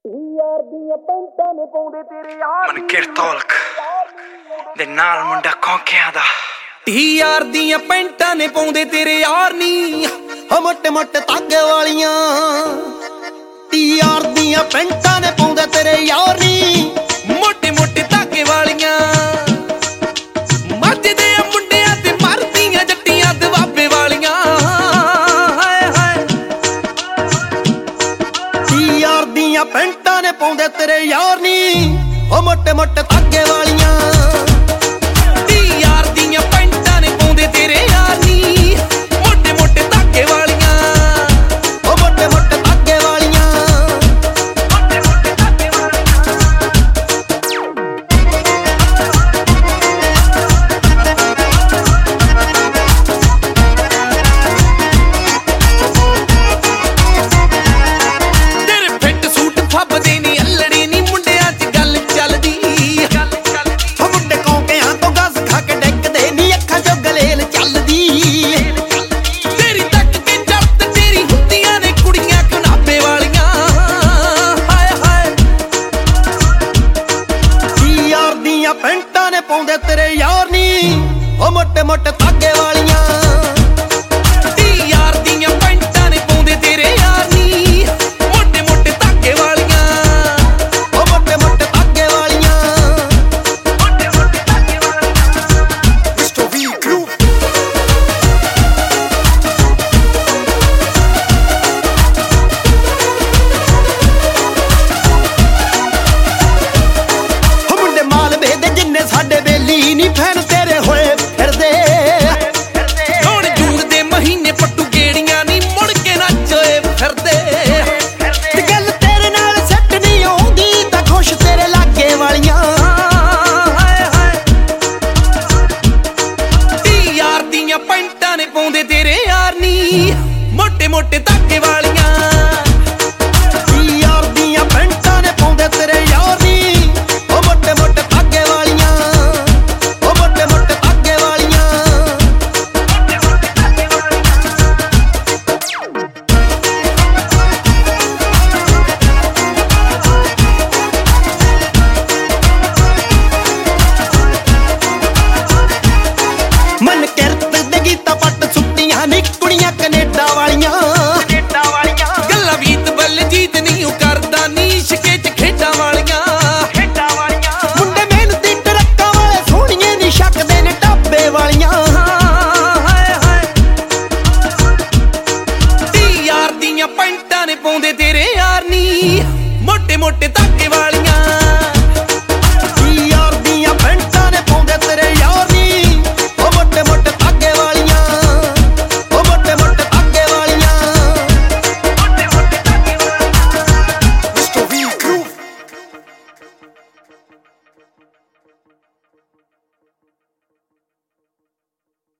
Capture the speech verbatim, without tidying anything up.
ਯਾਰ ਦੀਆਂ ਪੈਂਟਾਂ ਨੇ ਪਾਉਂਦੇ ਤੇਰੇ ਯਾਰ ਮਨ ਕਿਰਤੋਲਕ ਦੇ ਨਾਲ ਮੁੰਡਾ ਕੌਂਕਿਆਂ ਦਾ ਟੀ ਯਾਰ ਦੀਆਂ ਪੈਂਟਾਂ ਨੇ ਪਾਉਂਦੇ ਤੇਰੇ ਯਾਰ ਨੀ ਹੋ ਮੋਟੇ ਮੋਟੇ ਧਾਗੇ ਵਾਲੀਆਂ। ਟੀ ਯਾਰ ਦੀਆਂ ਪੈਂਟਾਂ ਨੇ ਪਾਉਂਦੇ ਤੇਰੇ ਯਾਰ ਨੀ ਮੋਟੇ ਮੋਟੇ ਧਾਗੇ ਵਾਲੀਆਂ। ਮੱਝਦੇ ਆ ਮੁੰਡਿਆਂ ਤੇ ਮਰਦੀਆਂ ਜੱਟੀਆਂ ਦਵਾਬੇ ਵਾਲੀਆਂ। ਹਾਏ ਹਾਏ ਟੀ ਯਾਰ ਦੀਆਂ ਪੈਂਟਾਂ ਨੇ ਪਾਉਂਦੇ ਤੇਰੇ ਯਾਰ ਨੀ ਹੋ ਮੋਟੇ ਮੋਟੇ ਧਾਗੇ ਵਾਲੀਆਂ।